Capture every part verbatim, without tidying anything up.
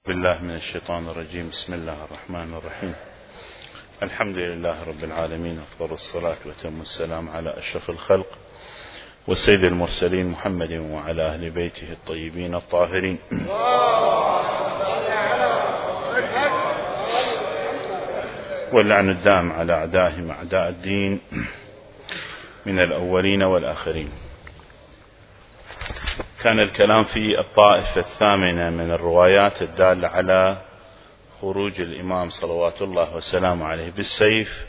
بالله من الشيطان الرجيم. بسم الله الرحمن الرحيم. الحمد لله رب العالمين، أفضل الصلاة وتم السلام على أشرف الخلق والسيد المرسلين محمد وعلى أهل بيته الطيبين الطاهرين، واللعن الدائم على أعدائهم أعداء الدين من الأولين والآخرين. كان الكلام في الطائفة الثامنة من الروايات الدالة على خروج الإمام صلوات الله وسلامه عليه بالسيف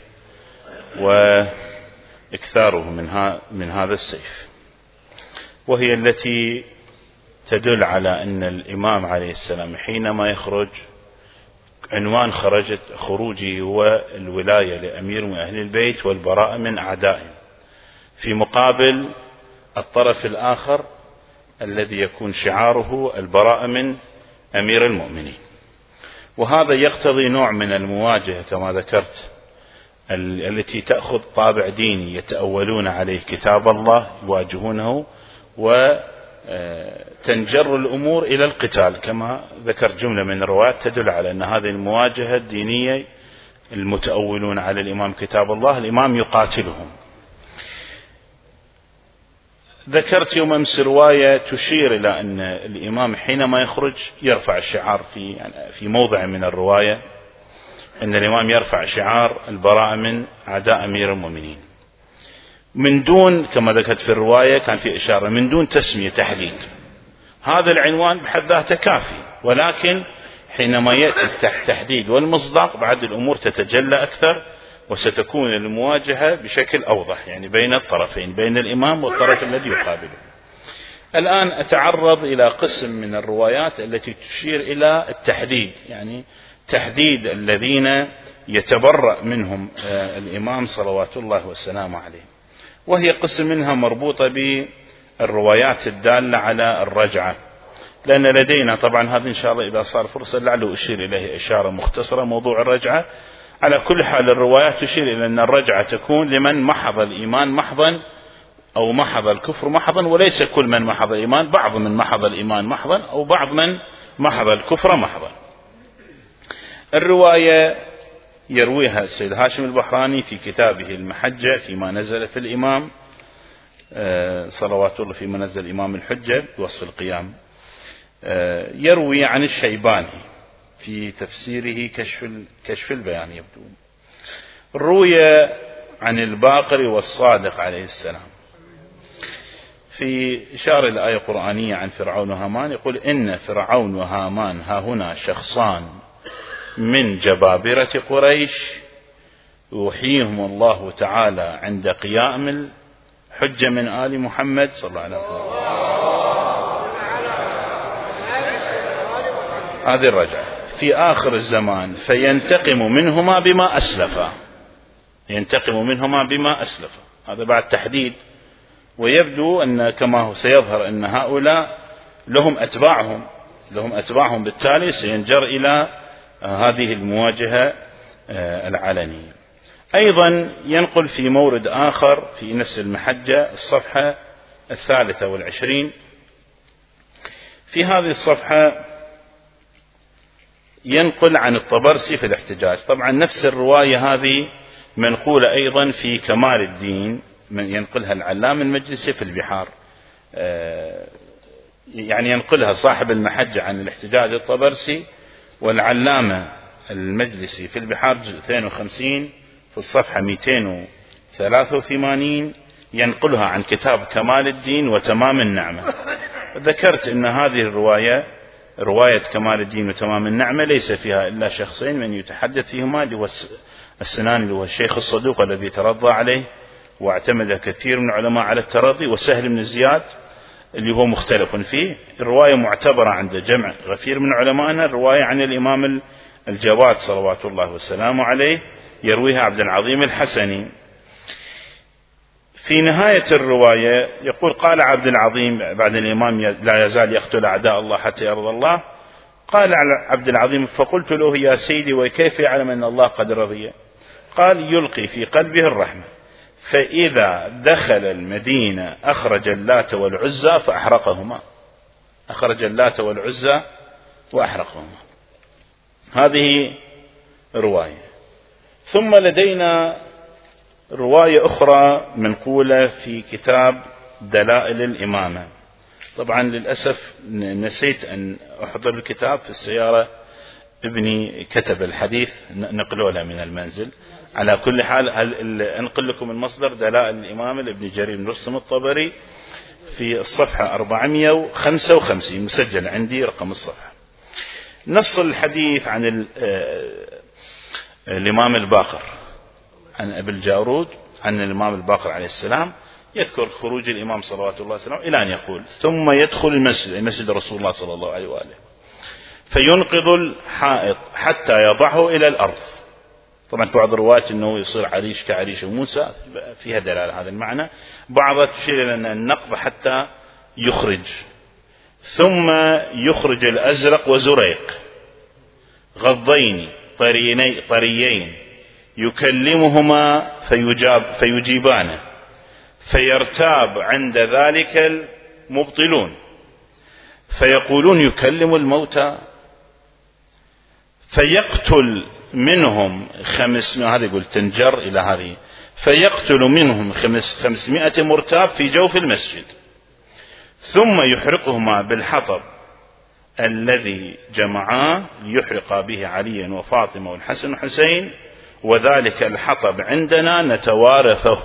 وإكثاره من, من هذا السيف، وهي التي تدل على أن الإمام عليه السلام حينما يخرج عنوان خرجت خروجه هو الولاية لأمير من أهل البيت والبراءة من أعدائهم، في مقابل الطرف الآخر الذي يكون شعاره البراءة من أمير المؤمنين. وهذا يقتضي نوع من المواجهة كما ذكرت، التي تأخذ طابع ديني، يتأولون عليه كتاب الله، يواجهونه وتنجر الأمور إلى القتال، كما ذكر جملة من الروايات تدل على أن هذه المواجهة الدينية، المتأولون على الإمام كتاب الله، الإمام يقاتلهم. ذكرت يوم أمس رواية تشير إلى أن الإمام حينما يخرج يرفع الشعار في يعني في موضع من الرواية، أن الإمام يرفع شعار البراءة من أعداء أمير المؤمنين، من دون كما ذكرت في الرواية كان في إشارة من دون تسمية تحديد. هذا العنوان بحد ذاته كافي، ولكن حينما يأتي التحديد والمصداق بعد الأمور تتجلى أكثر، وستكون المواجهة بشكل أوضح، يعني بين الطرفين، بين الإمام والطرف الذي يقابله. الآن أتعرض إلى قسم من الروايات التي تشير إلى التحديد، يعني تحديد الذين يتبرأ منهم الإمام صلوات الله وسلامه عليه، وهي قسم منها مربوطة بالروايات الدالة على الرجعة، لأن لدينا طبعا هذا إن شاء الله إذا صار فرصة لعله أشير إليه إشارة مختصرة موضوع الرجعة. على كل حال الروايات تشير إلى أن الرجعة تكون لمن محض الإيمان محضا أو محض الكفر محضا، وليس كل من محض الإيمان، بعض من محض الإيمان محضا أو بعض من محض الكفر محضا. الرواية يرويها السيد هاشم البحراني في كتابه المحجة فيما نزل في الإمام صلوات الله، فيما نزل الإمام الحجة بوصف القيام، يروي عن الشيباني في تفسيره كشف كشف البيان يبدو. روي عن الباقر والصادق عليه السلام في إشارة الآية القرآنية عن فرعون وهامان، يقول إن فرعون وهامان ها هنا شخصان من جبابرة قريش يوحيهم الله تعالى عند قيام الحجة من آل محمد صلى الله عليه وسلم. هذه الرجعة في آخر الزمان، فينتقم منهما بما أسلفا، ينتقم منهما بما أسلفا. هذا بعد تحديد، ويبدو أن كما هو سيظهر أن هؤلاء لهم أتباعهم لهم أتباعهم بالتالي سينجر إلى هذه المواجهة العلنية. أيضا ينقل في مورد آخر في نفس المحجة الصفحة الثالثة والعشرين، في هذه الصفحة ينقل عن الطبرسي في الاحتجاج. طبعا نفس الرواية هذه منقولة أيضا في كمال الدين، من ينقلها العلام المجلسي في البحار، يعني ينقلها صاحب المحجة عن الاحتجاج الطبرسي، والعلامة المجلسي في البحار جزء اثنين وخمسين في الصفحة مئتين وثلاثة وثمانين ينقلها عن كتاب كمال الدين وتمام النعمة. ذكرت أن هذه الرواية رواية كمال الدين وتمام النعمة ليس فيها إلا شخصين من يتحدث فيهما، اللي هو السناني اللي هو الشيخ الصدوق الذي ترضى عليه واعتمد كثير من العلماء على الترضي، وسهل بن زياد اللي هو مختلف فيه. الرواية معتبرة عند جمع غفير من علمائنا، الرواية عن الإمام الجواد صلوات الله وسلامه عليه، يرويها عبد العظيم الحسني. في نهاية الرواية يقول قال عبد العظيم بعد الإمام لا يزال يقتل أعداء الله حتى يرضى الله، قال عبد العظيم فقلت له يا سيدي وكيف يعلم أن الله قد رضي؟ قال يلقي في قلبه الرحمة، فإذا دخل المدينة أخرج اللات والعزى فأحرقهما، أخرج اللات والعزى وأحرقهما. هذه رواية. ثم لدينا رواية أخرى منقولة في كتاب دلائل الإمامة. طبعا للأسف نسيت أن أحضر الكتاب في السيارة، ابني كتب الحديث نقلوا له من المنزل. على كل حال أنقل لكم المصدر دلائل الإمامة لابن جرير بن رستم الطبري في الصفحة أربعمائة وخمسة وخمسين، مسجل عندي رقم الصفحة. نص الحديث عن الإمام الباقر عن أبي الجارود عن الإمام الباقر عليه السلام، يذكر خروج الإمام صلوات الله وسلامه إلى أن يقول: ثم يدخل المسجد، المسجد رسول الله صلى الله عليه وآله، فينقض الحائط حتى يضعه إلى الأرض. طبعا في بعض الروايات أنه يصير عريش كعريش موسى، فيها دلالة هذا المعنى. بعضها تشير إلى أن النقض حتى يخرج. ثم يخرج الأزرق وزريق غضين طريين يكلمهما فيجاب فيجيبانه، فيرتاب عند ذلك المبطلون فيقولون: يكلم الموتى، فيقتل منهم خمسمائة، هذا يقول تنجر إلى هذه، فيقتل منهم خمس خمسمائة مرتاب في جوف المسجد، ثم يحرقهما بالحطب الذي جمعاه ليحرق به عليا وفاطمة والحسن والحسين، وذلك الحطب عندنا نتوارثه،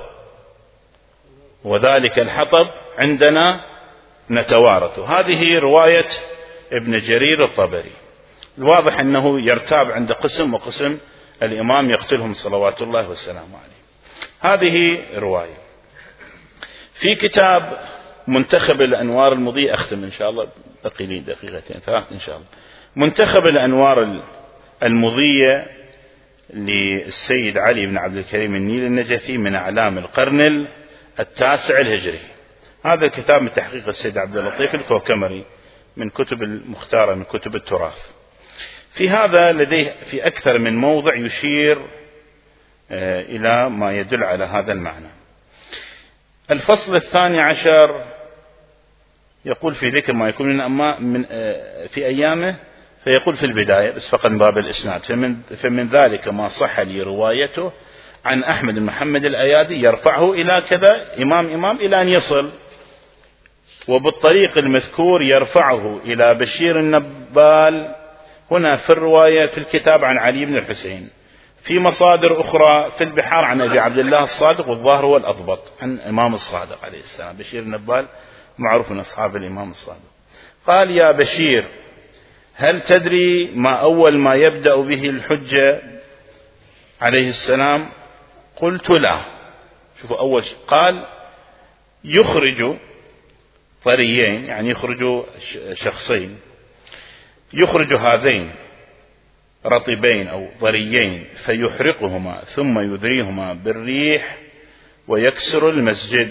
وذلك الحطب عندنا نتوارثه. هذه رواية ابن جرير الطبري. الواضح أنه يرتاب عند قسم، وقسم الإمام يقتلهم صلوات الله وسلامه عليه. هذه رواية. في كتاب منتخب الأنوار المضيء، أختم إن شاء الله، بقي لي دقيقتين ثلاث إن شاء الله. منتخب الأنوار المضية للسيد علي بن عبد الكريم النيل النجفي من أعلام القرن التاسع الهجري. هذا الكتاب من تحقيق السيد عبد اللطيف الكوكمري، من كتب المختارة من كتب التراث. في هذا لديه في أكثر من موضع يشير إلى ما يدل على هذا المعنى. الفصل الثاني عشر يقول في ذكر ما يكون من أما من في أيامه، فيقول في البداية بس فقط من باب الإسناد: فمن, فمن ذلك ما صح لي روايته عن أحمد بن محمد الأيادي يرفعه إلى كذا إمام إمام إلى أن يصل، وبالطريق المذكور يرفعه إلى بشير النبال. هنا في الرواية في الكتاب عن علي بن الحسين، في مصادر أخرى في البحار عن أبي عبد الله الصادق، والظاهر هو الأضبط عن إمام الصادق عليه السلام. بشير النبال معروف من أصحاب الإمام الصادق. قال: يا بشير، هل تدري ما أول ما يبدأ به الحجة عليه السلام؟ قلت: لا. شوفوا أول شيء قال: يخرج طريين، يعني يخرج شخصين، يخرج هذين رطبين أو طريين فيحرقهما ثم يذريهما بالريح ويكسر المسجد.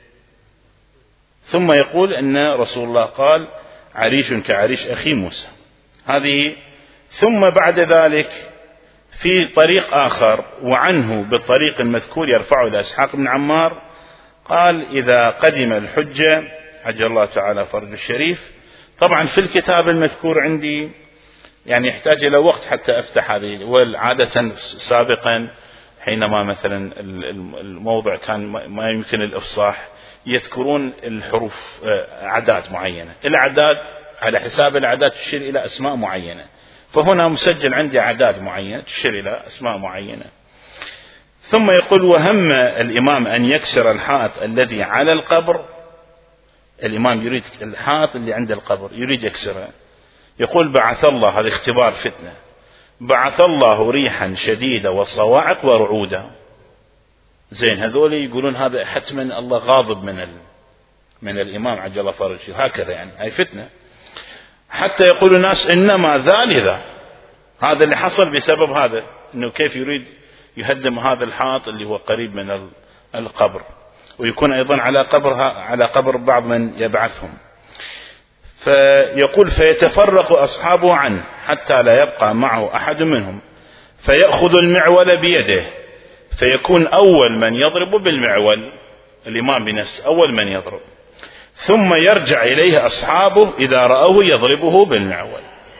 ثم يقول أن رسول الله قال: عريش كعريش أخي موسى. هذه. ثم بعد ذلك في طريق آخر وعنه بالطريق المذكور يرفعه إلى إسحاق بن عمار، قال: إذا قدم الحجة عجل الله تعالى فرج الشريف. طبعا في الكتاب المذكور عندي يعني يحتاج إلى وقت حتى أفتح هذه، والعادة سابقا حينما مثلا الموضع كان ما يمكن الإفصاح يذكرون الحروف أعداد معينة، الأعداد على حساب الأعداد تشير إلى أسماء معينة، فهنا مسجل عندي أعداد معينة تشير إلى أسماء معينة. ثم يقول: وهم الإمام أن يكسر الحائط الذي على القبر. الإمام يريد الحائط اللي عند القبر يريد يكسره. يقول: بعث الله، هذا اختبار فتنة، بعث الله ريحا شديدة وصواعق ورعودا. زين، هذول يقولون هذا حتما الله غاضب من ال... من الإمام عجل الله فرجه، هكذا يعني هاي فتنة. حتى يقول الناس: إنما ذلك، هذا اللي حصل بسبب هذا، إنه كيف يريد يهدم هذا الحائط اللي هو قريب من القبر، ويكون أيضا على قبرها على قبر بعض من يبعثهم. فيقول: فيتفرق أصحابه عنه حتى لا يبقى معه أحد منهم، فيأخذ المعول بيده، فيكون أول من يضرب بالمعول الإمام بنفسه، أول من يضرب، ثم يرجع إليه أصحابه إذا رأوه يضربه بالمعول،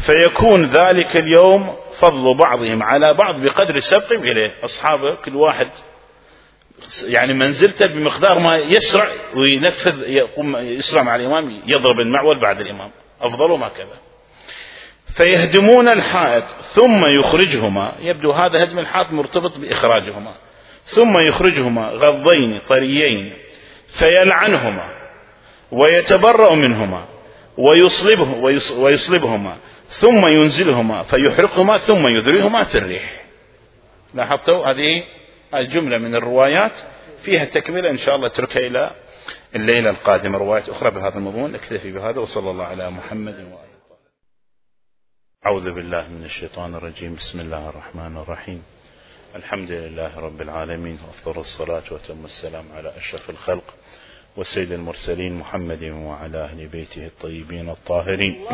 فيكون ذلك اليوم فضل بعضهم على بعض بقدر سبقهم إليه. أصحابه كل واحد يعني منزلته بمقدار ما يسرع وينفذ، يقوم يسرع مع الإمام، يضرب المعول بعد الإمام، أفضلهم هكذا. فيهدمون الحائط ثم يخرجهما، يبدو هذا هدم الحائط مرتبط بإخراجهما، ثم يخرجهما غضين طريين فيلعنهما ويتبرأ منهما ويصلبه ويصلبهما ثم ينزلهما فيحرقهما ثم يذريهما في الريح. لاحظتوا هذه الجملة من الروايات فيها تكملة إن شاء الله تركها إلى الليلة القادمة روايات أخرى بهذا المضمون. نكتفي بهذا وصلى الله على محمد وآله. أعوذ بالله من الشيطان الرجيم. بسم الله الرحمن الرحيم. الحمد لله رب العالمين، وأفضل الصلاة وتم السلام على أشرف الخلق وسيد المرسلين محمد وعلى أهل بيته الطيبين الطاهرين.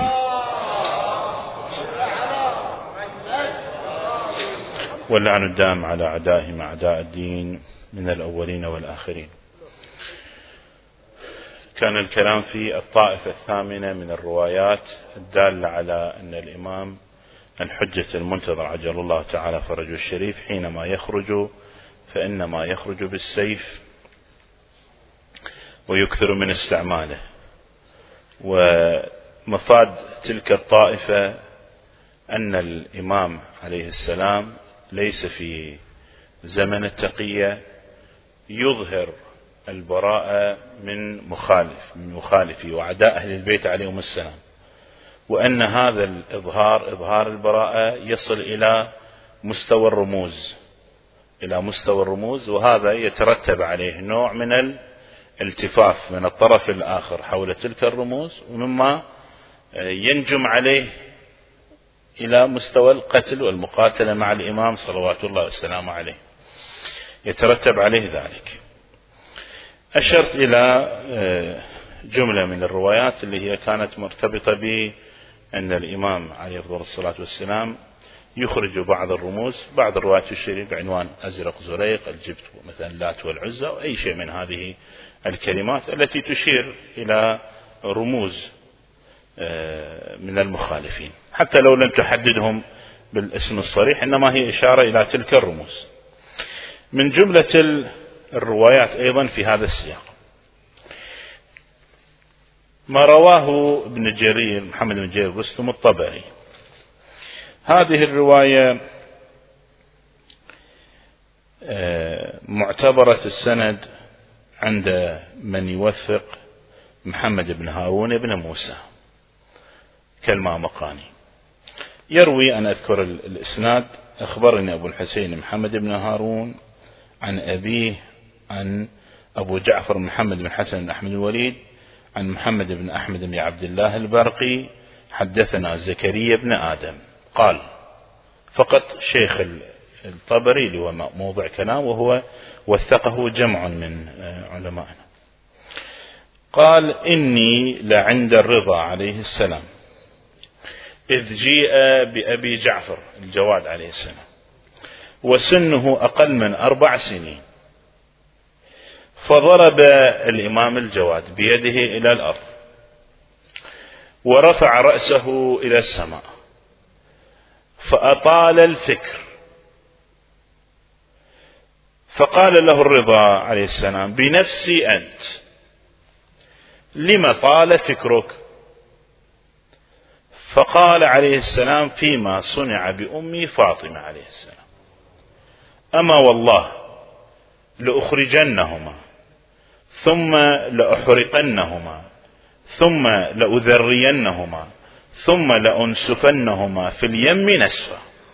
واللعن الدام على أعدائهم أعداء الدين من الأولين والآخرين. كان الكلام في الطائفة الثامنة من الروايات الدالة على أن الإمام الحجة المنتظر عجل الله تعالى فرجه الشريف حينما يخرج فإنما يخرج بالسيف ويكثر من استعماله. ومفاد تلك الطائفة أن الإمام عليه السلام ليس في زمن التقية يظهر البراءة من مخالف من مخالفي وأعداء أهل البيت عليهم السلام، وأن هذا الإظهار إظهار البراءة يصل إلى مستوى الرموز إلى مستوى الرموز وهذا يترتب عليه نوع من الالتفاف من الطرف الآخر حول تلك الرموز، ومما ينجم عليه إلى مستوى القتل والمقاتلة مع الإمام صلوات الله والسلام عليه، يترتب عليه ذلك. أشرت إلى جملة من الروايات اللي هي كانت مرتبطة بأن الإمام عليه أفضل الصلاة والسلام يخرج بعض الرموز، بعض الروايات تشير بعنوان أزرق زريق الجبت مثلا لات والعزى أو أي شيء من هذه الكلمات التي تشير إلى رموز من المخالفين، حتى لو لم تحددهم بالاسم الصريح إنما هي إشارة إلى تلك الرموز. من جملة الروايات أيضا في هذا السياق ما رواه ابن جرير محمد بن جرير رستم الطبري. هذه الرواية معتبرة السند عند من يوثق محمد بن هارون بن موسى كالمامقاني. يروي أن أذكر الإسناد: أخبرني أبو الحسين محمد بن هارون عن أبيه عن أبو جعفر محمد بن حسن بن أحمد الوليد عن محمد بن أحمد بن عبد الله البرقي حدثنا زكريا بن آدم قال. فقط شيخ الطبري اللي هو موضع كلام وهو وثقه جمع من علمائنا. قال: إني لعند الرضا عليه السلام إذ جيء بأبي جعفر الجواد عليه السلام وسنه أقل من أربع سنين، فضرب الإمام الجواد بيده إلى الأرض ورفع رأسه إلى السماء فأطال الفكر، فقال له الرضا عليه السلام: بنفسي أنت، لما طال فكرك؟ فقال عليه السلام: فيما صنع بأمي فاطمة عليه السلام، أما والله لأخرجنهما ثم لأحرقنهما ثم لأذرينهما ثم لأنسفنهما في اليم نسفا.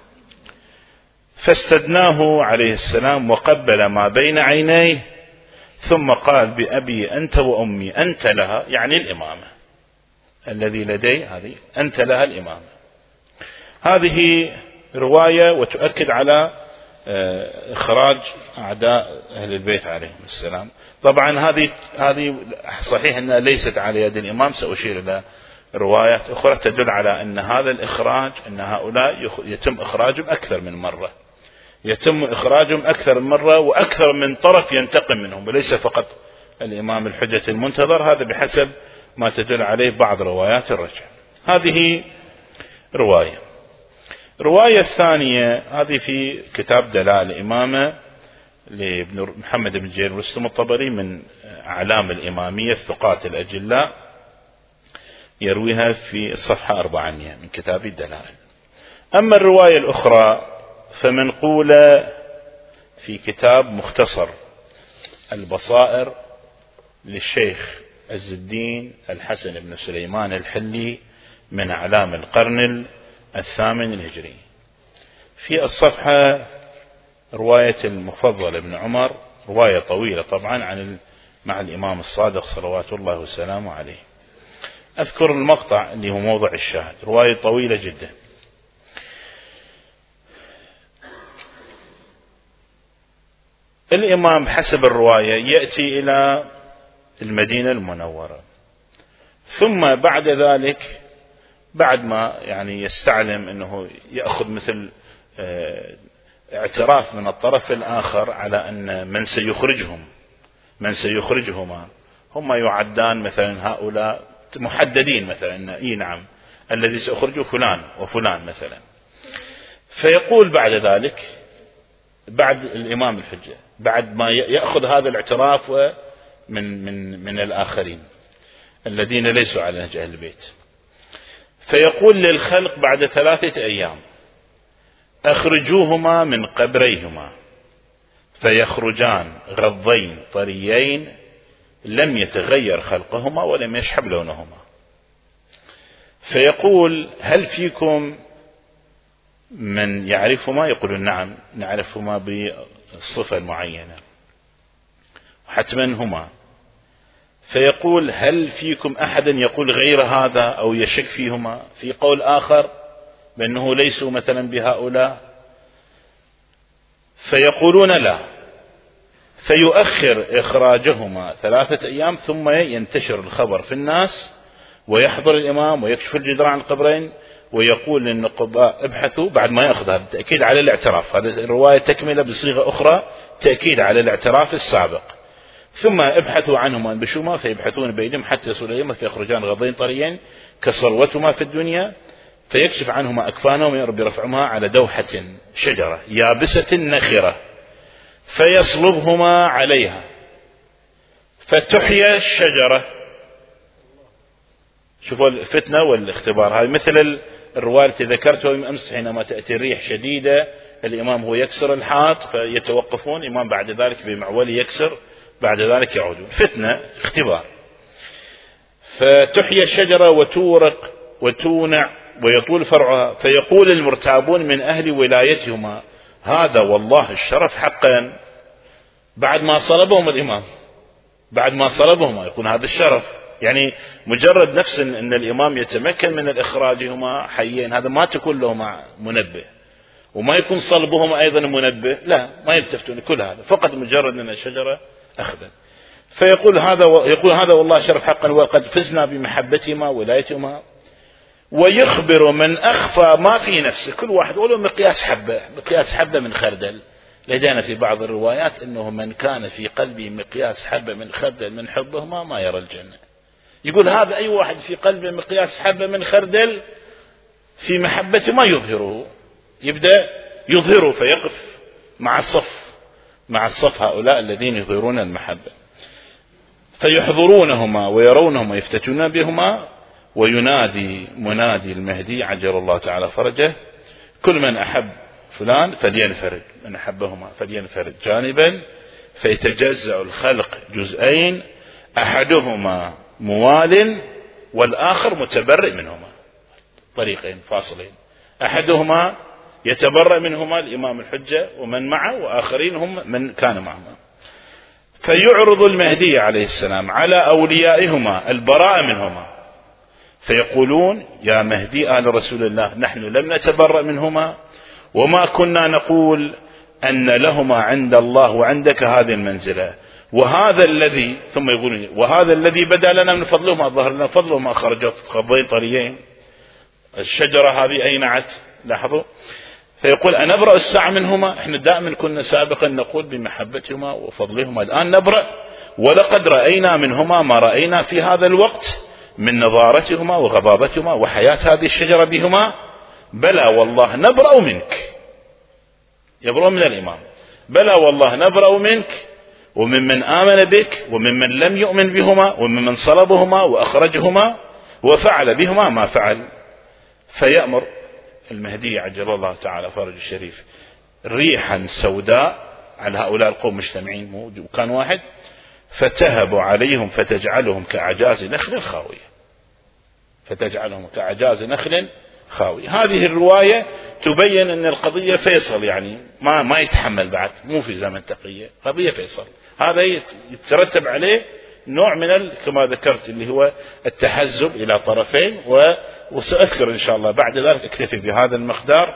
فاستدناه عليه السلام وقبل ما بين عينيه ثم قال: بأبي أنت وأمي أنت لها، يعني الإمامة الذي لدي هذه أنت لها الإمامة. هذه رواية وتؤكد على إخراج أعداء أهل البيت عليهم السلام. طبعا هذه هذه صحيح أنها ليست على يد الإمام، سأشير إلى روايات أخرى تدل على أن هذا الإخراج أن هؤلاء يتم إخراجهم أكثر من مرة، يتم إخراجهم أكثر من مرة وأكثر من طرف ينتقم منهم، وليس فقط الإمام الحجة المنتظر. هذا بحسب ما تدل عليه بعض روايات الرجع. هذه رواية. الرواية الثانية هذه في كتاب دلائل الإمامة لابن محمد بن جرير رستم الطبري من أعلام الإمامية الثقات الأجلاء، يرويها في الصفحة أربعمائة من كتاب الدلائل. أما الرواية الأخرى فمنقولة في كتاب مختصر البصائر للشيخ عز الدين الحسن بن سليمان الحلي من أعلام القرن الثامن الهجري. في الصفحة رواية المفضل بن عمر، رواية طويلة طبعا عن مع الإمام الصادق صلوات الله وسلامه عليه. أذكر المقطع اللي هو موضع الشاهد، رواية طويلة جدا. الإمام حسب الرواية يأتي إلى المدينة المنورة، ثم بعد ذلك بعد ما يعني يستعلم أنه يأخذ مثل اعتراف من الطرف الآخر على أن من سيخرجهم من سيخرجهما هم يعدان مثلا هؤلاء محددين، مثلا إيه نعم الذي سيخرجه فلان وفلان مثلا. فيقول بعد ذلك بعد الإمام الحجة بعد ما يأخذ هذا الاعتراف من من من الآخرين الذين ليسوا على نهج أهل البيت، فيقول للخلق بعد ثلاثة أيام أخرجوهما من قبريهما فيخرجان غضين طريين لم يتغير خلقهما ولم يشحب لونهما. فيقول هل فيكم من يعرفهما؟ يقولون نعم نعرفهما بالصفة المعينة حتما هما. فيقول هل فيكم أحدا يقول غير هذا أو يشك فيهما في قول آخر بأنه ليسوا مثلا بهؤلاء؟ فيقولون لا. فيؤخر إخراجهما ثلاثة أيام ثم ينتشر الخبر في الناس ويحضر الإمام ويكشف الجدران عن القبرين ويقول للنقباء ابحثوا، بعد ما يأخذ هذا التأكيد على الاعتراف. هذه الرواية تكملة بصيغة أخرى تأكيد على الاعتراف السابق. ثم ابحثوا عنهما انبشوما فيبحثون بينهم حتى يصل إليهما فيخرجان غضين طريين كصلوتهما في الدنيا، فيكشف عنهما أكفانهم ويربي رفعهما على دوحة شجرة يابسة نخرة فيصلبهما عليها فتحيا الشجرة. شوفوا الفتنة والاختبار. هذه مثل الرواية التي ذكرتها من أمس حينما تأتي الريح شديدة الإمام هو يكسر الحائط فيتوقفون، الإمام بعد ذلك بمعول يكسر، بعد ذلك يعودون. فتنة اختبار. فتحيا الشجرة وتورق وتونع ويطول فرعها فيقول المرتابون من أهل ولايتهما هذا والله الشرف حقا. بعد ما صلبهم الإمام بعد ما صلبهم يكون هذا الشرف، يعني مجرد نفس أن الإمام يتمكن من الإخراجهما حيين هذا ما تكون لهما منبه، وما يكون صلبهما أيضا منبه، لا ما يلتفتون كل هذا، فقط مجرد أن الشجرة أخذا. فيقول هذا يقول هذا والله شرف حقا وقد فزنا بمحبتهما ولايتهما. ويخبر من أخفى ما في نفسه، كل واحد ولو مقياس حبة مقياس حبة من خردل. لدينا في بعض الروايات أنه من كان في قلبه مقياس حبة من خردل من حبهما ما يرى الجنة. يقول هذا أي واحد في قلبه مقياس حبة من خردل في محبته ما يظهره، يبدأ يظهره فيقف مع الصف مع الصف هؤلاء الذين يظهرون المحبة. فيحضرونهما ويرونهما يفتتون بهما وينادي منادي المهدي عجل الله تعالى فرجه كل من أحب فلان فلينفرد، من أحبهما فلينفرد جانبا فيتجزأ الخلق جزئين أحدهما موال والآخر متبرئ منهما، طريقين فاصلين، أحدهما يتبرأ منهما الإمام الحجة ومن معه وآخرين هم من كان معهما. فيعرض المهدي عليه السلام على أوليائهما البراء منهما فيقولون يا مهدي آل رسول الله نحن لم نتبرأ منهما وما كنا نقول أن لهما عند الله وعندك هذه المنزلة، وهذا الذي ثم يقولون وهذا الذي بدا لنا من فضلهما ظهر لنا فضلهما خرجت غضين طريين الشجرة هذه أينعت. لاحظوا. فيقول أنبرأ الساعة منهما، احنا دائما كنا سابقا نقول بمحبتهما وفضلهما، الآن نبرأ ولقد رأينا منهما ما رأينا في هذا الوقت من نضارتهما وغضابتهما وحياة هذه الشجرة بهما بلى والله نبرأ منك، يبرأ من الإمام، بلى والله نبرأ منك وممن آمن بك وممن لم يؤمن بهما وممن صلبهما وأخرجهما وفعل بهما ما فعل. فيأمر المهدي عجل الله تعالى فرج الشريف ريحا سوداء على هؤلاء القوم مجتمعين، وكان واحد، فتهب عليهم فتجعلهم كأعجاز نخل خاوية، فتجعلهم كأعجاز نخل خاوية. هذه الرواية تبين أن القضية فيصل، يعني ما ما يتحمل بعد، مو في زمن تقية، قضية فيصل. هذا يترتب عليه نوع من كما ذكرت اللي هو التحزب إلى طرفين، وسأذكر إن شاء الله بعد ذلك، اكتفي بهذا المقدار،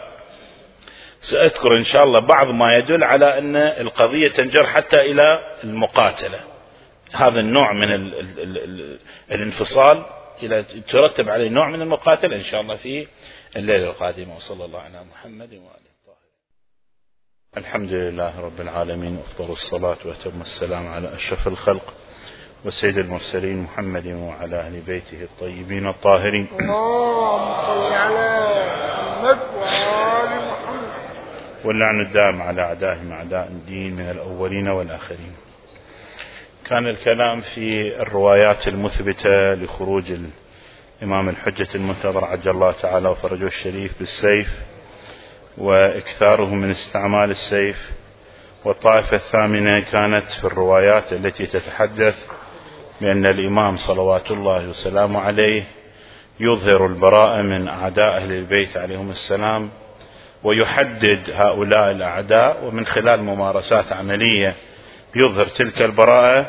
سأذكر إن شاء الله بعض ما يدل على أن القضية تنجر حتى إلى المقاتلة. هذا النوع من ال ال ال ال الانفصال إلى ترتب عليه نوع من المقاتلة إن شاء الله في الليلة القادمة. وصلى الله على محمد وآله الطاهرين. الحمد لله رب العالمين، وأفضل الصلاة وأتم السلام على أشرف الخلق وسيد المرسلين محمد وعلى أهل بيته الطيبين الطاهرين. اللهم صل على محمد وآل محمد. واللعن الدائم على أعدائهم أعداء الدين من الأولين والآخرين. كان الكلام في الروايات المثبتة لخروج الإمام الحجة المنتظر عجل الله تعالى وفرجه الشريف بالسيف وإكثاره من استعمال السيف. والطائفة الثامنة كانت في الروايات التي تتحدث بأن الإمام صلوات الله وسلامه عليه يظهر البراءة من أعداء أهل البيت عليهم السلام، ويحدد هؤلاء الأعداء، ومن خلال ممارسات عملية يظهر تلك البراءة،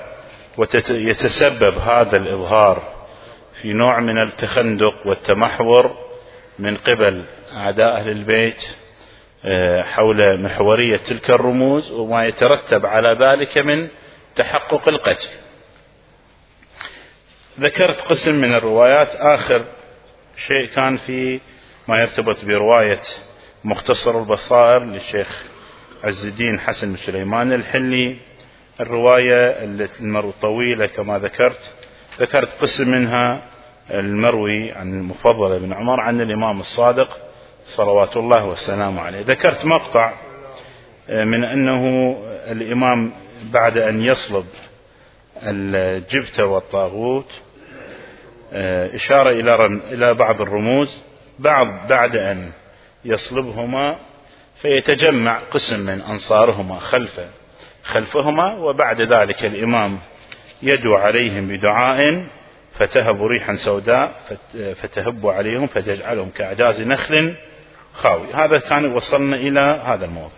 ويتسبب هذا الإظهار في نوع من التخندق والتمحور من قبل أعداء أهل البيت حول محورية تلك الرموز، وما يترتب على ذلك من تحقق القتل. ذكرت قسم من الروايات. آخر شيء كان في ما يرتبط برواية مختصر البصائر للشيخ عز الدين حسن بن سليمان الحلي، الرواية المروي طويلة كما ذكرت. ذكرت قسم منها المروي عن المفضل بن عمر عن الإمام الصادق صلوات الله وسلامه عليه. ذكرت مقطع من أنه الإمام بعد أن يصلب الجبت والطاغوت إشارة إلى إلى بعض الرموز، بعض بعد أن يصلبهما فيتجمع قسم من أنصارهما خلف خلفهما، وبعد ذلك الإمام يدعو عليهم بدعاء فتهب ريحا سوداء فتهب عليهم فتجعلهم كأعجاز نخل خاوي. هذا كان وصلنا إلى هذا الموضع.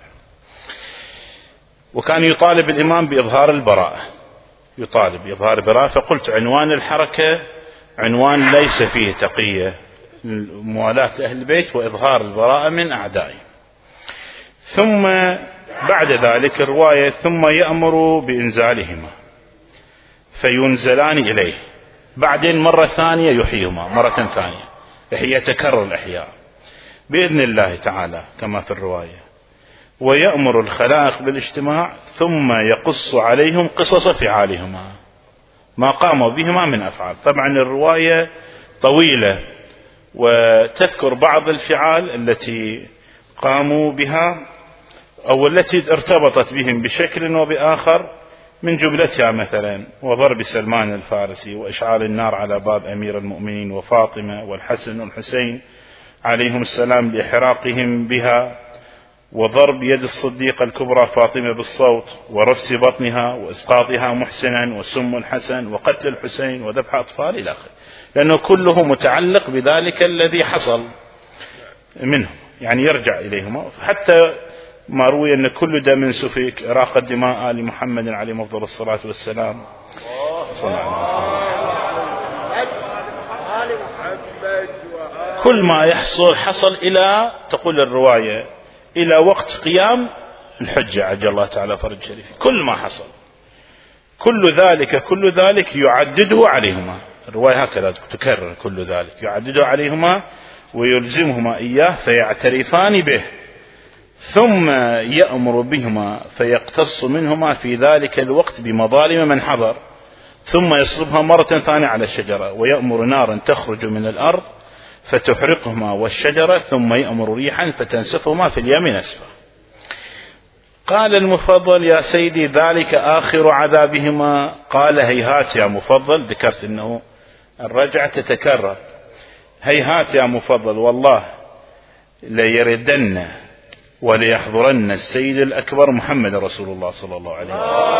وكان يطالب الإمام بإظهار البراءة، يطالب بإظهار البراءة. فقلت عنوان الحركة عنوان ليس فيه تقية، موالاة أهل البيت وإظهار البراءة من أعدائه. ثم بعد ذلك الرواية ثم يأمر بإنزالهما فينزلان إليه، بعدين مرة ثانية يحييهما مرة ثانية، يتكرر الإحياء بإذن الله تعالى كما في الرواية. ويأمر الخلائق بالاجتماع ثم يقص عليهم قصص فعالهما، ما قاموا بهما من أفعال. طبعا الرواية طويلة وتذكر بعض الفعال التي قاموا بها أو التي ارتبطت بهم بشكل وبآخر، من جملتها مثلا وضرب سلمان الفارسي وإشعال النار على باب أمير المؤمنين وفاطمة والحسن والحسين عليهم السلام لإحراقهم بها، وضرب يد الصديقة الكبرى فاطمة بالصوت ورفس بطنها وإسقاطها محسنا وسم الحسن وقتل الحسين وذبح أطفال إلى آخره، لأنه كله متعلق بذلك الذي حصل منهم، يعني يرجع إليهما. حتى ما روي أن كل دم سفك إراقة دماء آل محمد عليه أفضل الصلاة والسلام. كل ما يحصل حصل إلى تقول الرواية إلى وقت قيام الحجة عجل الله تعالى فرج الشريف، كل ما حصل كل ذلك كل ذلك يعدده عليهما. الرواية هكذا تكرر كل ذلك يعدده عليهما ويلزمهما إياه فيعترفان به، ثم يأمر بهما فيقتص منهما في ذلك الوقت بمظالم من حضر، ثم يصلبها مرة ثانية على الشجرة، ويأمر نارا تخرج من الأرض فتحرقهما والشجرة ثم يأمر ريحا فتنسفهما في اليم نسفا. قال المفضل يا سيدي ذلك آخر عذابهما. قال هيهات يا مفضل، ذكرت أنه الرجعة تتكرر، هيهات يا مفضل والله ليردن وليحضرن السيد الأكبر محمد رسول الله صلى الله عليه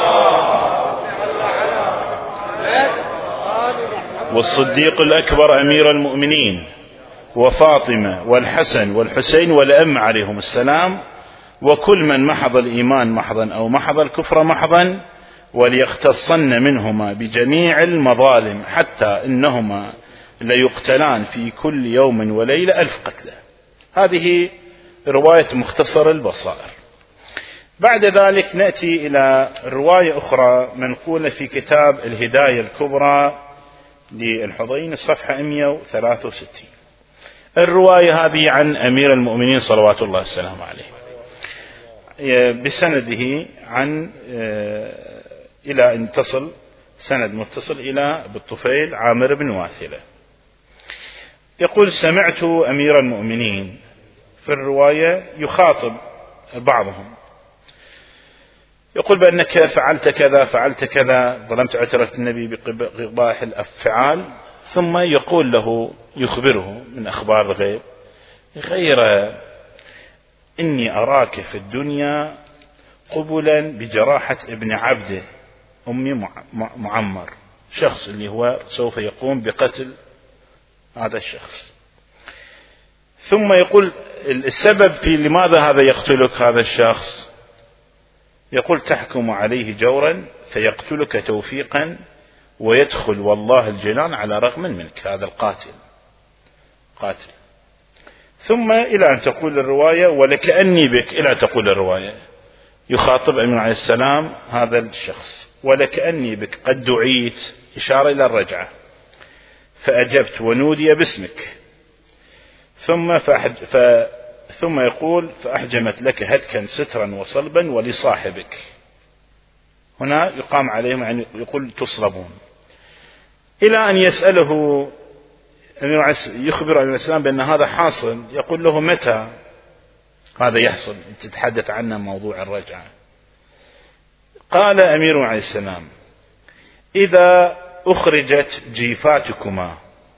وسلم والصديق الأكبر أمير المؤمنين وفاطمة والحسن والحسين والأم عليهم السلام وكل من محض الإيمان محضا أو محض الكفر محضا، وليختصن منهما بجميع المظالم حتى إنهما ليقتلان في كل يوم وليلة ألف قتلى. هذه رواية مختصر البصائر. بعد ذلك نأتي إلى رواية أخرى منقولة في كتاب الهداية الكبرى للحضين صفحة مئة وثلاثة وستين. الرواية هذه عن أمير المؤمنين صلوات الله والسلام عليه بسنده عن إلى أن تصل سند متصل إلى بالطفيل عامر بن واثلة. يقول سمعت أمير المؤمنين في الرواية يخاطب بعضهم، يقول بأنك فعلت كذا فعلت كذا، ظلمت عترة النبي بقباح الأفعال، ثم يقول له يخبره من أخبار الغيب غير إني أراك في الدنيا قبلا بجراحة ابن عبده أمي معمر، شخص اللي هو سوف يقوم بقتل هذا الشخص. ثم يقول السبب في لماذا هذا يقتلك هذا الشخص، يقول تحكم عليه جورا فيقتلك توفيقا ويدخل والله الجنان على رغم منك، هذا القاتل قاتل. ثم إلى أن تقول الرواية ولكأني بك، إلى تقول الرواية يخاطب أمين عليه السلام هذا الشخص ولكأني بك قد دعيت، إشارة إلى الرجعة، فأجبت ونودي باسمك، ثم فأحج ف... ثم يقول فأحجمت لك هتكا سترا وصلبا ولصاحبك. هنا يقام عليهم يعني يقول تصلبون، إلى أن يسأله يخبر عليه السلام بأن هذا حاصل، يقول له متى هذا يحصل تتحدث عنه موضوع الرجعة. قال أمير عليه السلام إذا أخرجت جيفاتكما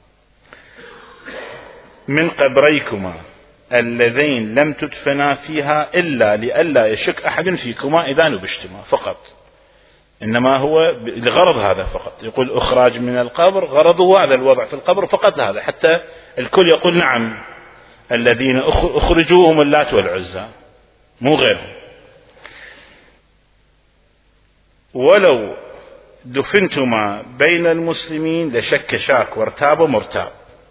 من قبريكما اللذين لم تدفنا فيها إلا لئلا يشك أحد فيكما إذا نبشتما فقط، إنما هو لغرض هذا فقط. يقول أخراج من القبر غرضه هذا الوضع في القبر فقط، هذا حتى الكل يقول نعم الذين أخرجوهم اللات والعزى مو غيرهم. ولو دفنتما بين المسلمين لشك شاك وارتاب مرتاب،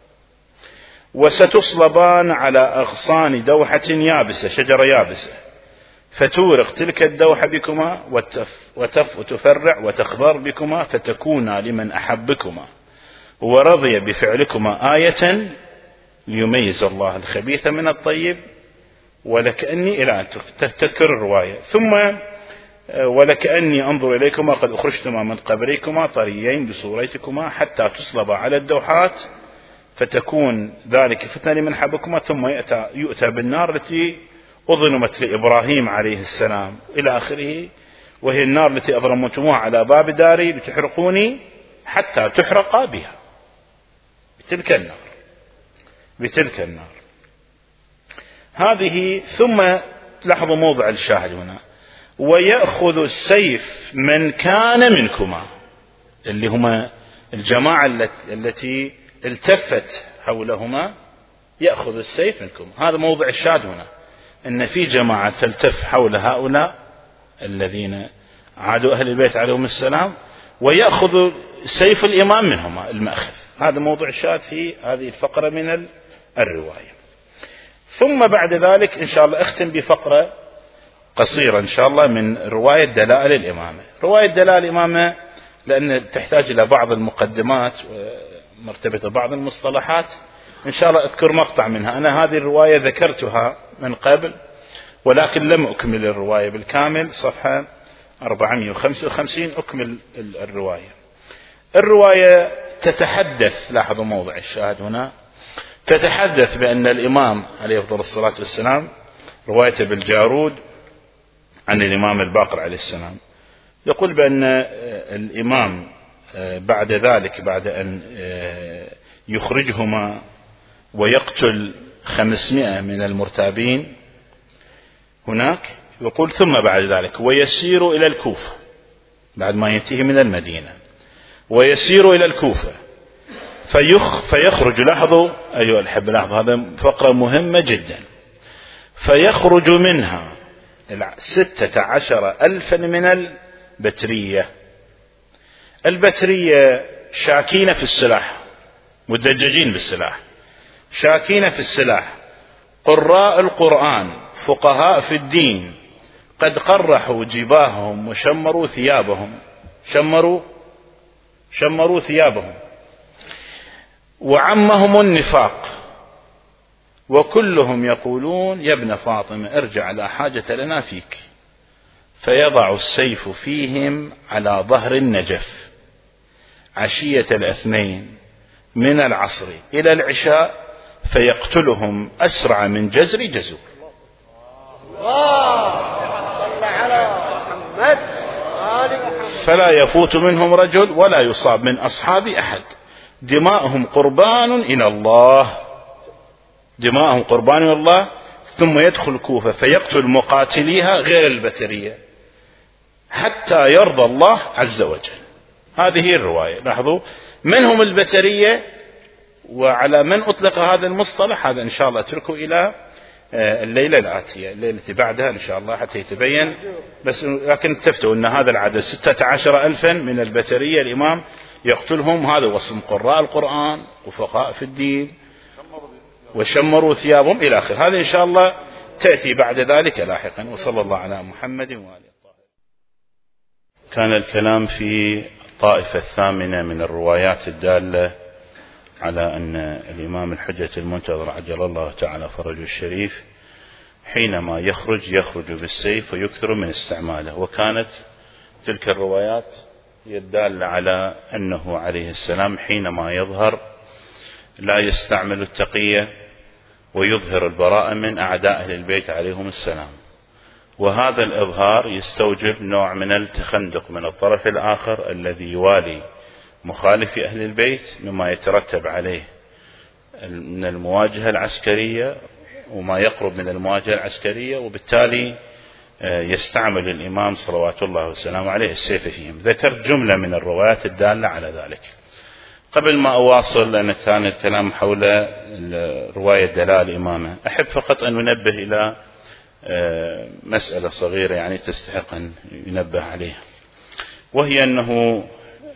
وستصلبان على أغصان دوحة يابسة، شجرة يابسة، فتورق تلك الدوحة بكما وتف وتف وتفرع وتخضر بكما، فتكونا لمن أحبكما ورضي بفعلكما آية ليميز الله الخبيث من الطيب. ولكأني إلى أن تذكر الرواية، ثم ولكأني أنظر إليكما قد أخرجتما من قبريكما طريين بصورتكما حتى تصلب على الدوحات، فتكون ذلك فتنة لمن حبكما، ثم يؤتى, يؤتى بالنار التي أظلمت لإبراهيم عليه السلام إلى آخره، وهي النار التي أظلمتموها على باب داري لتحرقوني حتى تحرق بها بتلك النار بتلك النار هذه. ثم لاحظوا موضع الشاهد هنا، ويأخذ السيف من كان منكما، اللي هما الجماعة التي التفت حولهما، يأخذ السيف منكم. هذا موضع الشاهد هنا، أن في جماعة تلتف حول هؤلاء الذين عادوا أهل البيت عليهم السلام، ويأخذ سيف الإمام منهما المأخذ. هذا موضوع الشاهد في هذه الفقرة من الرواية. ثم بعد ذلك إن شاء الله أختم بفقرة قصيرة إن شاء الله من رواية دلائل الإمامة. رواية دلائل الإمامة لأن تحتاج إلى بعض المقدمات ومرتبطة بعض المصطلحات، إن شاء الله أذكر مقطع منها. أنا هذه الرواية ذكرتها من قبل ولكن لم أكمل الرواية بالكامل، صفحة أربعمائة وخمسة وخمسين أكمل الرواية. الرواية تتحدث، لاحظوا موضع الشاهد هنا، تتحدث بأن الإمام عليه أفضل الصلاة والسلام، روايته بالجارود عن الإمام الباقر عليه السلام، يقول بأن الإمام بعد ذلك بعد أن يخرجهما ويقتل خمسمائة من المرتابين هناك، يقول ثم بعد ذلك ويسير إلى الكوفة بعد ما ينتهي من المدينة، ويسير إلى الكوفة فيخ فيخرج. لاحظوا أيها الأحبة، لاحظوا هذا فقرة مهمة جدا. فيخرج منها ستة عشر ألفا من البترية. البترية شاكين في السلاح، مدججين بالسلاح، شاكين في السلاح، قراء القرآن، فقهاء في الدين، قد قرحوا جباههم وشمروا ثيابهم، شمروا شمروا ثيابهم، وعمهم النفاق، وكلهم يقولون يا ابن فاطمة ارجع، لا حاجة لنا فيك. فيضع السيف فيهم على ظهر النجف عشية الاثنين من العصر إلى العشاء، فيقتلهم أسرع من جزر جزور. فلا يفوت منهم رجل ولا يصاب من أصحاب أحد، دماءهم قربان إلى الله، دماءهم قربان إلى الله. ثم يدخل الكوفة فيقتل مقاتليها غير البترية حتى يرضى الله عز وجل. هذه الرواية. لاحظوا من هم البترية وعلى من أطلق هذا المصطلح، هذا إن شاء الله اتركه إلى الليلة الآتية، الليلة بعدها إن شاء الله حتى يتبين. بس لكن تفتوا أن هذا العدد ستة عشر ألفا من البترية الإمام يقتلهم، هذا وصف قراء القرآن وفقهاء في الدين وشمروا ثيابهم إلى آخر. هذا إن شاء الله تأتي بعد ذلك لاحقا. وصلى الله على محمد وآله الطاهرين. كان الكلام في الطائفة الثامنة من الروايات الدالة على أن الإمام الحجة المنتظر عجل الله تعالى فرجه الشريف حينما يخرج يخرج بالسيف ويكثر من استعماله. وكانت تلك الروايات يدل على أنه عليه السلام حينما يظهر لا يستعمل التقية ويظهر البراءة من أعداء أهل البيت عليهم السلام. وهذا الإظهار يستوجب نوع من التخندق من الطرف الآخر الذي يوالي مخالف أهل البيت، مما يترتب عليه من المواجهة العسكرية وما يقرب من المواجهة العسكرية، وبالتالي يستعمل الإمام صلوات الله وسلامه عليه السيف فيهم. ذكرت جملة من الروايات الدالة على ذلك. قبل ما أواصل، لأن كان الكلام حول رواية دلال إمامة، أحب فقط أن ننبه إلى مسألة صغيرة يعني تستحق أن ينبه عليها، وهي أنه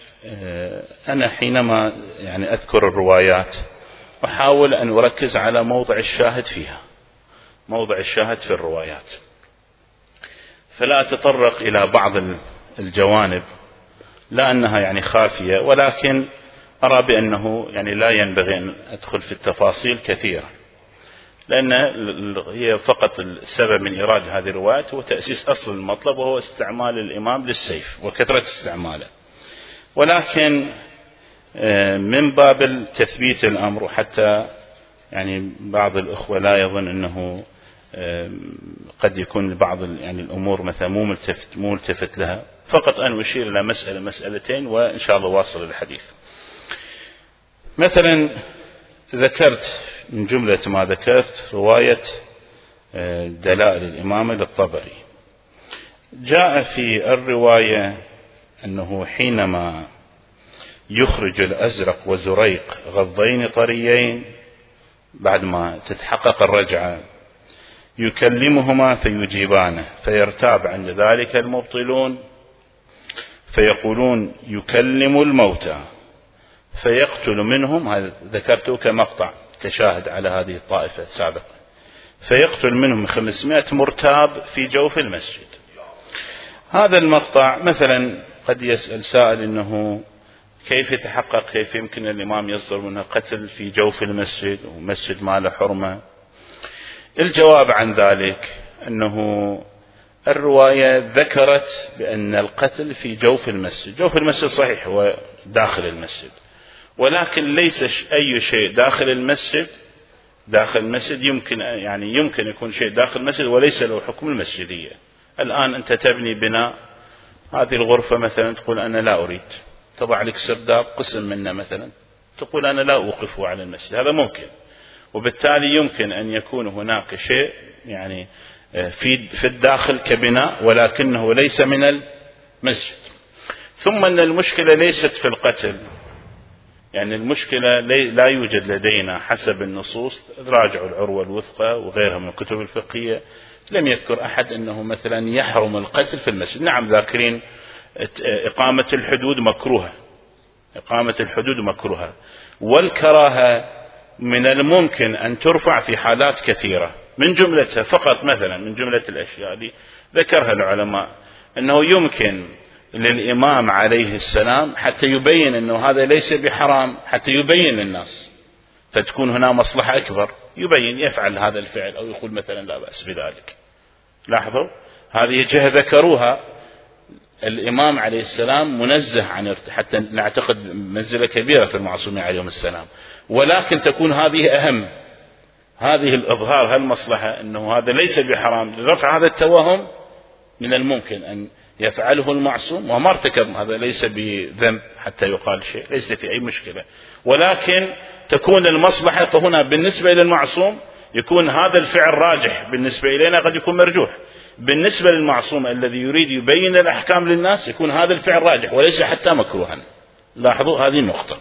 أنا حينما يعني أذكر الروايات أحاول أن أركز على موضع الشاهد فيها، موضع الشاهد في الروايات، فلا أتطرق إلى بعض الجوانب، لا أنها يعني خافية، ولكن أرى بأنه يعني لا ينبغي أن أدخل في التفاصيل كثيرا، لأن هي فقط السبب من إيراد هذه الروايات هو تأسيس أصل المطلب، وهو استعمال الإمام للسيف وكثرة استعماله. ولكن من باب تثبيت الأمر، وحتى يعني بعض الأخوة لا يظن أنه قد يكون بعض يعني الأمور مثلا مو ملتفت, مو ملتفت لها، فقط أن أشير إلى مسألة مسألتين وإن شاء الله واصل الحديث. مثلا ذكرت من جملة ما ذكرت رواية دلائل الإمامة للطبري. جاء في الرواية أنه حينما يخرج الأزرق وزريق غضين طريين بعد ما تتحقق الرجعة يكلمهما فيجيبانه، فيرتاب عند ذلك المبطلون فيقولون يكلم الموتى، فيقتل منهم، هذا ذكرته كمقطع كشاهد على هذه الطائفة السابقة، فيقتل منهم خمسمائة مرتاب في جوف المسجد. هذا المقطع مثلا قد يسأل سائل أنه كيف يتحقق، كيف يمكن الإمام يصدر منه قتل في جوف المسجد ومسجد ما له حرمة؟ الجواب عن ذلك أنه الرواية ذكرت بأن القتل في جوف المسجد، جوف المسجد صحيح هو داخل المسجد، ولكن ليس أي شيء داخل المسجد داخل المسجد يمكن يعني يمكن يكون شيء داخل المسجد وليس له حكم المسجدية. الآن أنت تبني بناء، هذه الغرفة مثلا تقول أنا لا أريد، تضع لك سرداب قسم منه مثلا، تقول أنا لا أوقفه على المسجد، هذا ممكن. وبالتالي يمكن أن يكون هناك شيء يعني في في الداخل كبناء ولكنه ليس من المسجد. ثم أن المشكلة ليست في القتل، يعني المشكلة لا يوجد لدينا حسب النصوص، راجعوا العروة الوثقى وغيرها من الكتب الفقهية، لم يذكر أحد أنه مثلا يحرم القتل في المسجد. نعم ذاكرين إقامة الحدود مكروهة، إقامة الحدود مكروهة، والكراهة من الممكن أن ترفع في حالات كثيرة، من جملتها فقط مثلا من جملة الأشياء اللي ذكرها العلماء أنه يمكن للإمام عليه السلام حتى يبين أنه هذا ليس بحرام، حتى يبين للناس، فتكون هنا مصلحة أكبر، يبين يفعل هذا الفعل أو يقول مثلا لا بأس بذلك. لاحظوا هذه جهة ذكروها، الإمام عليه السلام منزه عن حتى نعتقد منزلة كبيرة في المعصومين عليهم السلام، ولكن تكون هذه أهم، هذه الإظهار هالمصلحة أنه هذا ليس بحرام، لرفع هذا التوهم من الممكن أن يفعله المعصوم وما ارتكب، هذا ليس بذنب حتى يقال شيء، ليس في أي مشكلة، ولكن تكون المصلحة. فهنا بالنسبة إلى المعصوم يكون هذا الفعل راجح، بالنسبة إلينا قد يكون مرجوح، بالنسبة للمعصوم الذي يريد يبين الأحكام للناس يكون هذا الفعل راجح وليس حتى مكروها. لاحظوا هذه النقطة.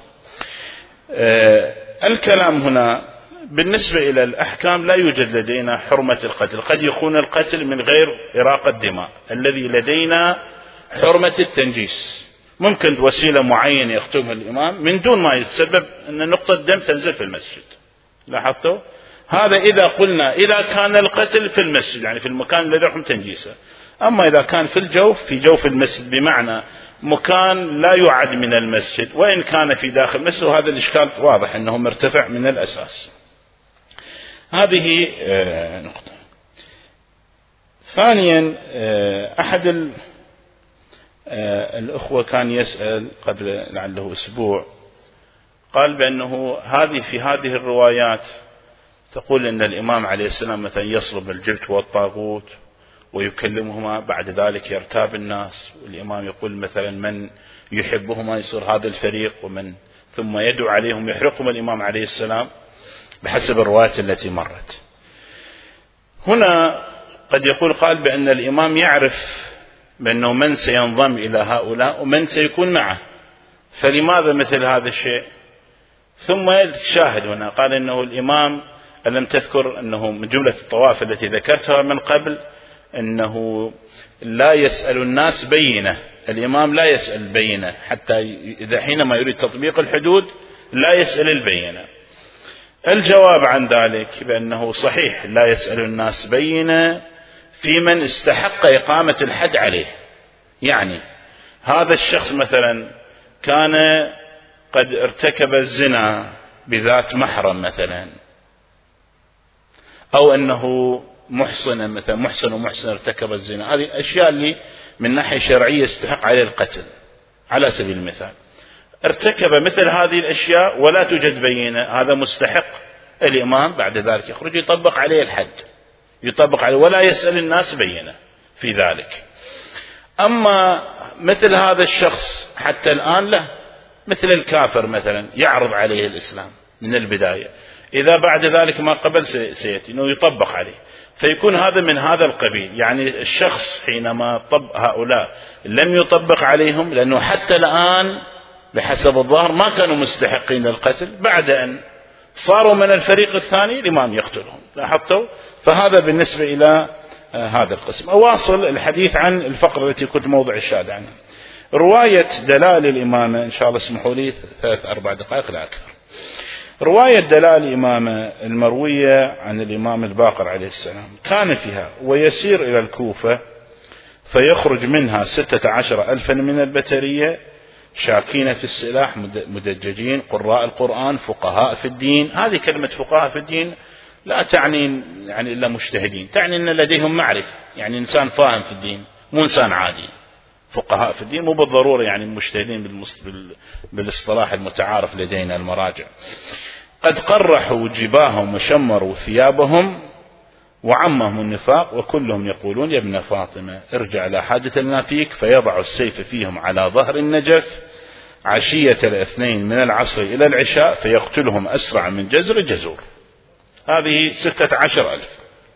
آه الكلام هنا بالنسبة إلى الأحكام لا يوجد لدينا حرمة القتل، قد يكون القتل من غير إراقة دماء، الذي لدينا حرمة التنجيس، ممكن وسيلة معينة يختمها الإمام من دون ما يتسبب أن نقطة دم تنزل في المسجد. لاحظتوا هذا إذا قلنا إذا كان القتل في المسجد يعني في المكان الذي يحرم تنجيسه. أما إذا كان في الجوف، في جوف المسجد بمعنى مكان لا يعد من المسجد وإن كان في داخل المسجد، وهذا الإشكال واضح أنه مرتفع من الأساس. هذه نقطة. ثانيا أحد الأخوة كان يسأل قبل لعله أسبوع، قال بأنه هذه في هذه الروايات تقول أن الإمام عليه السلام مثلا يصلب الجبت والطاغوت ويكلمهما، بعد ذلك يرتاب الناس، والإمام يقول مثلا من يحبهما يصير هذا الفريق، ومن ثم يدعو عليهم يحرقهم الإمام عليه السلام بحسب الروايات التي مرت. هنا قد يقول قال بأن الإمام يعرف بأنه من سينضم إلى هؤلاء ومن سيكون معه، فلماذا مثل هذا الشيء؟ ثم شاهد هنا قال أنه الإمام ألم تذكر أنه من جملة الطواف التي ذكرتها من قبل أنه لا يسأل الناس بينة، الإمام لا يسأل بينة حتى إذا حينما يريد تطبيق الحدود لا يسأل البينة. الجواب عن ذلك بأنه صحيح لا يسأل الناس بينة في من استحق إقامة الحد عليه، يعني هذا الشخص مثلا كان قد ارتكب الزنا بذات محرم مثلا، أو أنه محصن مثلا محصن ومحصن ارتكب الزنا، هذه الأشياء اللي من ناحية شرعية يستحق عليه القتل. على سبيل المثال ارتكب مثل هذه الأشياء ولا توجد بينة، هذا مستحق، الإمام بعد ذلك يخرج يطبق عليه الحد، يطبق عليه ولا يسأل الناس بينة في ذلك. أما مثل هذا الشخص حتى الآن له مثل الكافر مثلا يعرض عليه الإسلام من البداية، إذا بعد ذلك ما قبل سيأتي أنه يطبق عليه، فيكون هذا من هذا القبيل. يعني الشخص حينما طب هؤلاء لم يطبق عليهم، لأنه حتى الآن بحسب الظاهر ما كانوا مستحقين للقتل، بعد أن صاروا من الفريق الثاني الإمام يقتلهم. لاحظتوا؟ فهذا بالنسبة إلى هذا القسم. أواصل الحديث عن الفقرة التي كنت موضع الشاهد عنها، رواية دلائل الإمامة. إن شاء الله اسمحوا لي ثلاث أربع دقائق لا أكثر. رواية دلائل الإمامة المروية عن الإمام الباقر عليه السلام كان فيها ويسير إلى الكوفة فيخرج منها ستة عشر ألفا من البترية شاكين في السلاح مدججين قراء القرآن فقهاء في الدين. هذه كلمة فقهاء في الدين لا تعني يعني إلا مجتهدين، تعني أن لديهم معرفة، يعني إنسان فاهم في الدين مو إنسان عادي. فقهاء في الدين مو بالضرورة يعني مجتهدين بالاصطلاح المتعارف لدينا المراجع. قد قرحوا جباههم وشمروا ثيابهم وعمهم النفاق وكلهم يقولون يا ابن فاطمة ارجع لا حاجة لنا فيك، فيضع السيف فيهم على ظهر النجف عشية الاثنين من العصر إلى العشاء فيقتلهم أسرع من جزر جزور. هذه ستة عشر ألف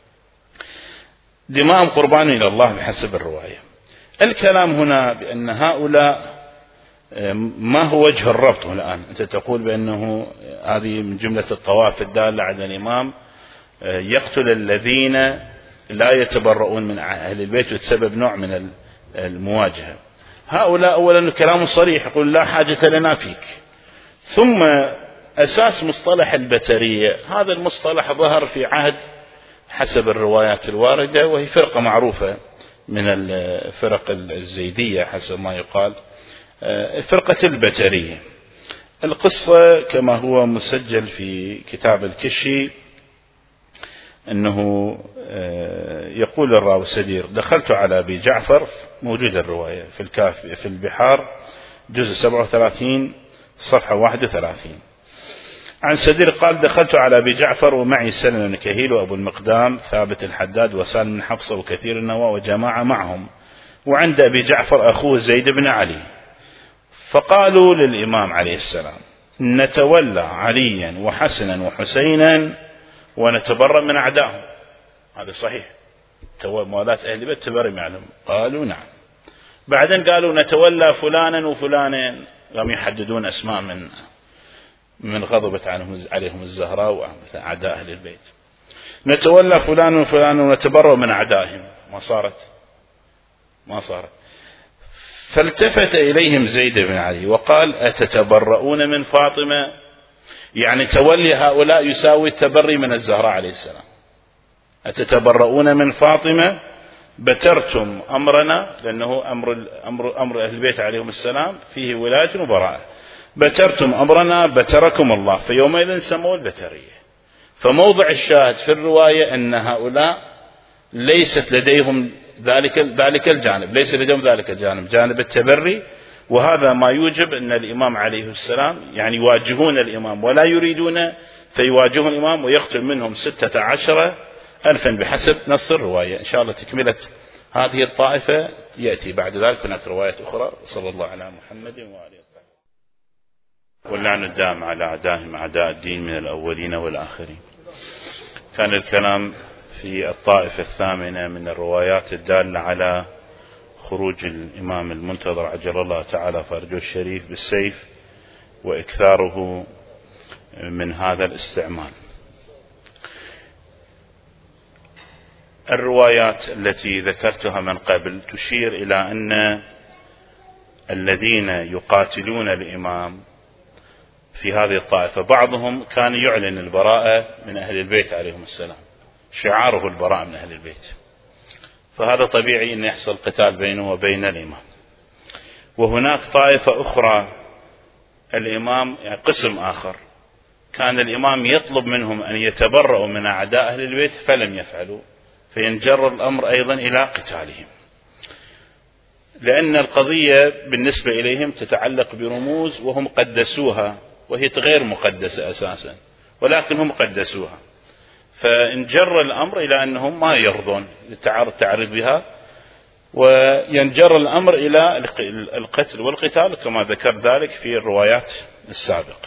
دماء قربان إلى الله بحسب الرواية. الكلام هنا بأن هؤلاء ما هو وجه الربط الآن؟ أنت تقول بأنه هذه من جملة الطوائف الدالة على الإمام يقتل الذين لا يتبرؤون من أهل البيت وتسبب نوع من المواجهة. هؤلاء أولا كلام صريح يقول لا حاجة لنا فيك. ثم أساس مصطلح البترية، هذا المصطلح ظهر في عهد حسب الروايات الواردة، وهي فرقة معروفة من الفرق الزيدية حسب ما يقال، فرقة البترية. القصة كما هو مسجل في كتاب الكشي أنه يقول الراوي السدير دخلت على أبي جعفر، موجود الرواية في الكافي في البحار جزء سبعة وثلاثين صفحة واحد وثلاثين، عن سدير قال دخلت على أبي جعفر ومعي سلم بن كهيل وأبو المقدام ثابت الحداد وسالم بن حفصة وكثير النواة وجماعة معهم، وعند أبي جعفر أخوه زيد بن علي. فقالوا للإمام عليه السلام نتولى عليا وحسنا وحسينا ونتبرأ من أعدائهم. هذا صحيح، موالاة أهل البيت تبرئ معهم. قالوا نعم. بعدين قالوا نتولى فلانا وفلانا، لم يحددون أسماء من من غضبت عنهم عليهم الزهراء وأعداء أهل البيت. نتولى فلانا وفلانا ونتبرأ من أعدائهم. ما صارت ما صارت فالتفت إليهم زيد بن علي وقال أتتبرؤون من فاطمة؟ يعني تولي هؤلاء يساوي التبري من الزهراء عليه السلام. أتتبرؤون من فاطمة؟ بترتم أمرنا، لأنه أمر, أمر, أمر أهل البيت عليهم السلام فيه ولاية وبراءة. بترتم أمرنا بتركم الله، فيومئذ سموا البترية. فموضع الشاهد في الرواية أن هؤلاء ليست لديهم ذلك ذلك الجانب، ليس لديهم ذلك الجانب، جانب التبري. وهذا ما يوجب أن الإمام عليه السلام يعني يواجهون الإمام ولا يريدون، فيواجهون الإمام ويقتل منهم ستة عشر ألفا بحسب نص الرواية. إن شاء الله تكملة هذه الطائفة يأتي بعد ذلك هناك روايات أخرى. صلى الله على محمد وآله وصحبه. واللعن الدائم على أعدائهم أعداء الدين من الأولين والآخرين. كان الكلام في الطائفة الثامنة من الروايات الدالة على خروج الإمام المنتظر عجل الله تعالى فرجه الشريف بالسيف وإكثاره من هذا الاستعمال. الروايات التي ذكرتها من قبل تشير إلى أن الذين يقاتلون الإمام في هذه الطائفة بعضهم كان يعلن البراءة من أهل البيت عليهم السلام، شعاره البراءة من أهل البيت، فهذا طبيعي أن يحصل قتال بينه وبين الإمام. وهناك طائفة أخرى الإمام يعني قسم آخر كان الإمام يطلب منهم أن يتبرؤوا من أعداء أهل البيت فلم يفعلوا، فينجر الأمر أيضا إلى قتالهم، لأن القضية بالنسبة إليهم تتعلق برموز وهم قدسوها وهي غير مقدسة أساسا، ولكن هم قدسوها، فانجر الأمر إلى أنهم ما يرضون التعرض بها، وينجر الأمر إلى القتل والقتال كما ذكر ذلك في الروايات السابقة.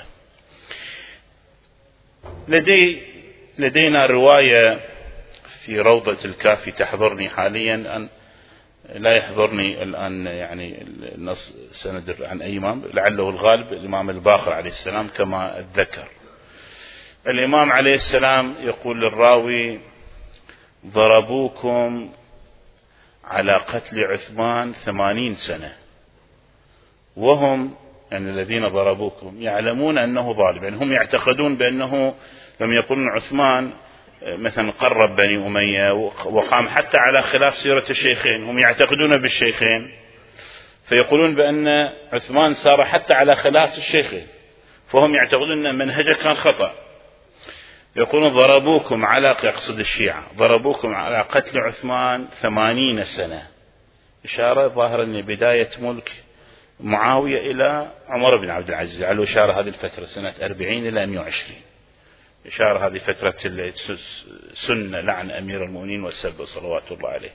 لدي لدينا رواية في روضة الكافي تحضرني حاليا، أن لا يحضرني الآن يعني النص سند عن أي إمام، لعله الغالب الإمام الباقر عليه السلام كما اتذكر. الإمام عليه السلام يقول للراوي ضربوكم على قتل عثمان ثمانين سنة، وهم يعني الذين ضربوكم يعلمون أنه ظالم، يعني هم يعتقدون بأنه لم يقولون عثمان مثلا قرب بني أمية وقام حتى على خلاف سيرة الشيخين، هم يعتقدون بالشيخين فيقولون بأن عثمان سار حتى على خلاف الشيخين، فهم يعتقدون أن منهجه كان خطأ. يقولون ضربوكم على يقصد الشيعة ضربوكم على قتل عثمان ثمانين سنة، إشارة ظاهرة أن بداية ملك معاوية إلى عمر بن عبد العزيز، على إشارة هذه الفترة سنة أربعين إلى مئة وعشرين. إشارة هذه فترة سنة لعن أمير المؤمنين والسب صلوات الله عليه.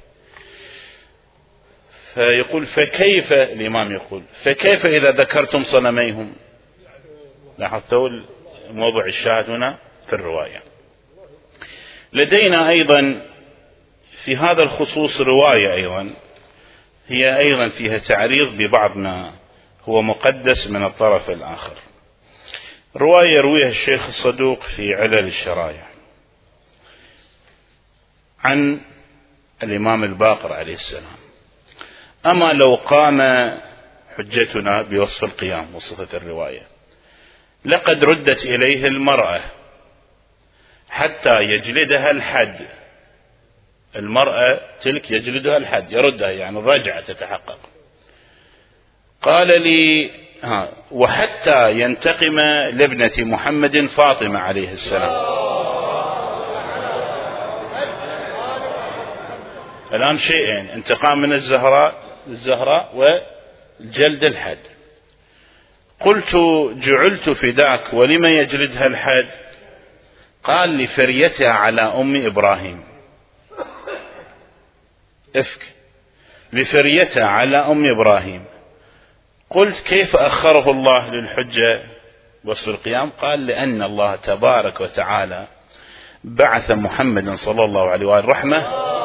فيقول فكيف، الإمام يقول فكيف إذا ذكرتم صنميهم. لاحظتوا موضوع الشاهد هنا في الرواية. لدينا أيضا في هذا الخصوص رواية أيضا هي أيضا فيها تعريض ببعض ما هو مقدس من الطرف الآخر. رواية يرويها الشيخ الصدوق في علل الشرايع عن الإمام الباقر عليه السلام: أما لو قام حجتنا بوصف القيام، وصفة الرواية، لقد ردت إليه المرأة حتى يجلدها الحد. المرأة تلك يجلدها الحد، يردها، يعني الرجعة تتحقق. قال لي ها وحتى ينتقم لابنة محمد فاطمة عليه السلام. الآن شيئين: انتقام من الزهراء الزهراء والجلد الحد. قلت جعلت فداك ولما يجلدها الحد؟ قال لفريتها على أم إبراهيم. افك لفريتها على أم إبراهيم. قلت كيف أخره الله للحجة وصف القيام؟ قال لأن الله تبارك وتعالى بعث محمدا صلى الله عليه وآله رحمة،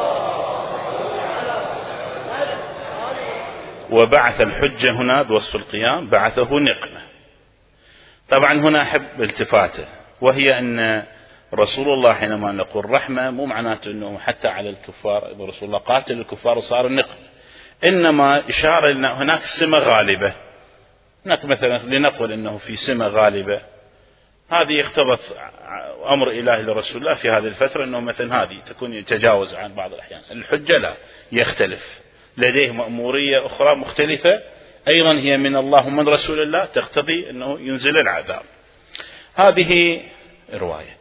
وبعث الحجة هنا بوصف القيام بعثه نقمة. طبعا هنا أحب التفاته، وهي أن رسول الله حينما نقول رحمة مو معناته أنه حتى على الكفار، إذا رسول الله قاتل الكفار وصار النقمة، إنما إشارة أن هناك سمة غالبة. هناك مثلا لنقل أنه في سمة غالبة، هذه اقتضت أمر إلهي لرسول الله في هذه الفترة، أنه مثلا هذه تكون يتجاوز عن بعض الأحيان. الحجة لا، يختلف، لديه مأمورية أخرى مختلفة أيضا هي من الله ومن رسول الله، تقتضي أنه ينزل العذاب. هذه رواية.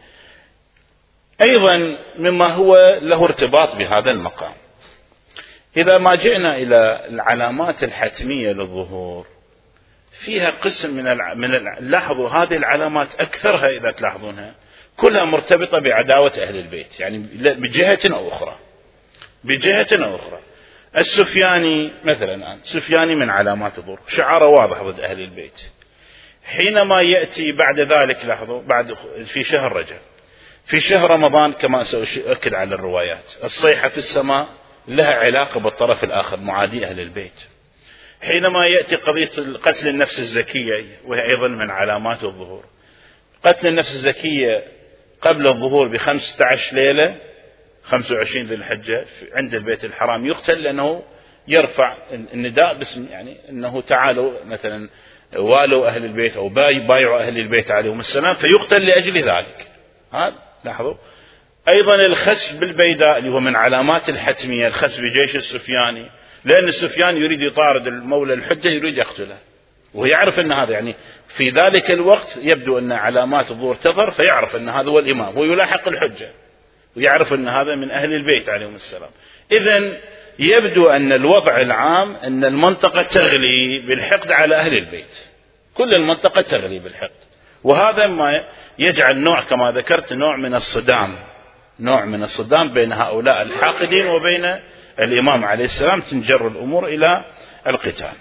أيضا مما هو له ارتباط بهذا المقام، إذا ما جئنا إلى العلامات الحتمية للظهور، فيها قسم من الع... من الع... لاحظوا هذه العلامات أكثرها إذا تلاحظونها كلها مرتبطة بعداوة أهل البيت، يعني بجهة أو أخرى بجهة أو أخرى. السفياني مثلا الآن، سفياني من علامات الظهور، شعاره واضح ضد أهل البيت. حينما يأتي بعد ذلك، لاحظوا بعد في شهر رجب، في شهر رمضان كما سأؤكد على الروايات، الصيحة في السماء لها علاقة بالطرف الآخر، معادي أهل البيت. حينما يأتي قضية قتل النفس الزكية، وهي أيضا من علامات الظهور. قتل النفس الزكية قبل الظهور بخمسة عشر ليلة، خمسة وعشرين ذي الحجة عند البيت الحرام يقتل، لأنه يرفع النداء باسم، يعني أنه تعالوا مثلا والوا أهل البيت أو بايعوا أهل البيت عليهم السلام، فيقتل لأجل ذلك. هذا لاحظوا. أيضا الخسف بالبيداء اللي هو من علامات الحتمية، الخسف بجيش السفياني، لأن السفيان يريد يطارد المولى الحجة، يريد يقتله، ويعرف أن هذا يعني في ذلك الوقت يبدو أن علامات الظهور تظهر، فيعرف أن هذا هو الإمام، هو يلاحق الحجة ويعرف أن هذا من أهل البيت عليهم السلام. إذن يبدو أن الوضع العام أن المنطقة تغلي بالحقد على أهل البيت، كل المنطقة تغلي بالحقد، وهذا ما يجعل نوع كما ذكرت نوع من الصدام، نوع من الصدام بين هؤلاء الحاقدين وبين الإمام عليه السلام، تنجر الأمور إلى القتال.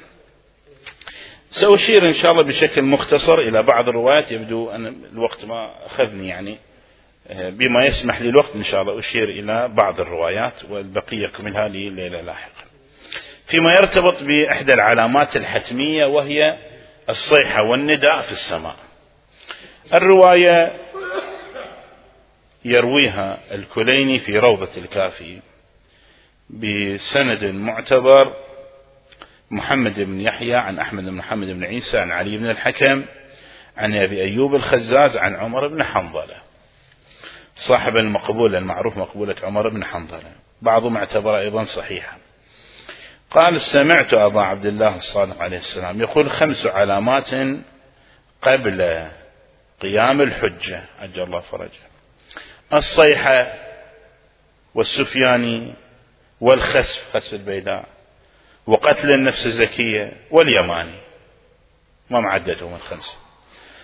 سأشير إن شاء الله بشكل مختصر إلى بعض الروايات، يبدو أن الوقت ما أخذني، يعني بما يسمح لي الوقت إن شاء الله أشير إلى بعض الروايات، والبقية منها لي ليلة لاحقا. فيما يرتبط بإحدى العلامات الحتمية وهي الصيحة والنداء في السماء. الرواية يرويها الكليني في روضة الكافي بسند معتبر، محمد بن يحيى عن أحمد بن محمد بن عيسى عن علي بن الحكم عن أبي أيوب الخزاز عن عمر بن حنظلة، صاحب المقبولة المعروف مقبولة عمر بن حنظلة، بعضهم اعتبر أيضا صحيحا. قال سمعت أبا عبد الله الصادق عليه السلام يقول خمس علامات قبل قيام الحجة عجل الله فرجه: الصيحة والسفياني والخسف، خسف البيداء، وقتل النفس الزكية واليماني، ما معددهم الخمسة.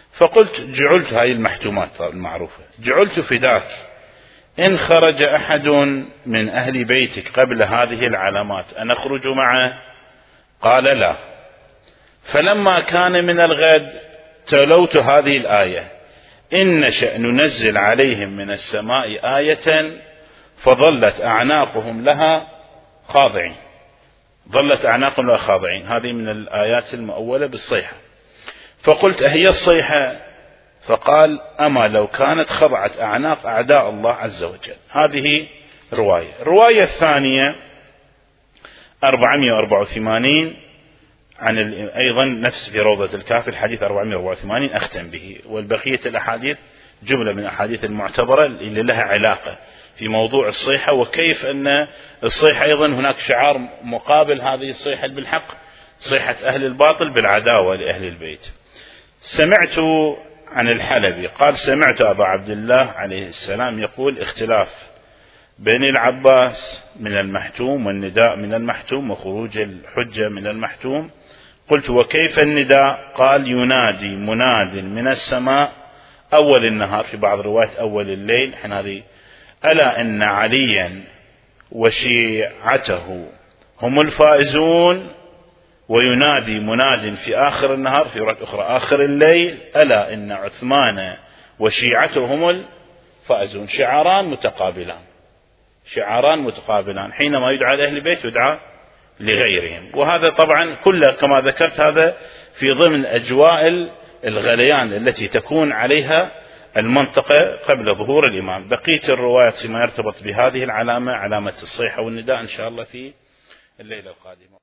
فقلت جعلت، هذه المحتومات المعروفة، جعلت فداك إن خرج أحد من أهل بيتك قبل هذه العلامات أن أخرج معه؟ قال لا. فلما كان من الغد تلوت هذه الآية: إن نشأ ننزل عليهم من السماء آية فظلت أعناقهم لها خاضعين. ظلت أعناقهم لها خاضعين، هذه من الآيات المؤولة بالصيحة. فقلت أهي الصيحة؟ فقال: أما لو كانت خضعت أعناق أعداء الله عز وجل. هذه رواية. الرواية الثانية أربعمائة وأربعة وثمانين عن أيضا نفس في روضة الكافي، الحديث أربعمائة وأربعة وثمانين أختم به، والبقية الأحاديث جملة من الأحاديث المعتبرة اللي لها علاقة في موضوع الصيحة، وكيف أن الصيحة أيضا هناك شعار مقابل هذه الصيحة بالحق، صيحة أهل الباطل بالعداوة لأهل البيت. سمعت عن الحلبي قال: سمعت أبا عبد الله عليه السلام يقول: اختلاف بين العباس من المحتوم والنداء من المحتوم وخروج الحجة من المحتوم. قلت: وكيف النداء؟ قال: ينادي مناد من السماء أول النهار، في بعض الروايات أول الليل، هذه: ألا إن عليا وشيعته هم الفائزون. وينادي مناد في آخر النهار في رواية أخرى آخر الليل: ألا إن عثمان وشيعته هم الفائزون. شعاران متقابلان، شعاران متقابلان، حينما يدعى لأهل البيت يدعى لغيرهم. وهذا طبعا كله كما ذكرت هذا في ضمن أجواء الغليان التي تكون عليها المنطقة قبل ظهور الإمام. بقية الروايات فيما يرتبط بهذه العلامة، علامة الصيحة والنداء، إن شاء الله في الليلة القادمة.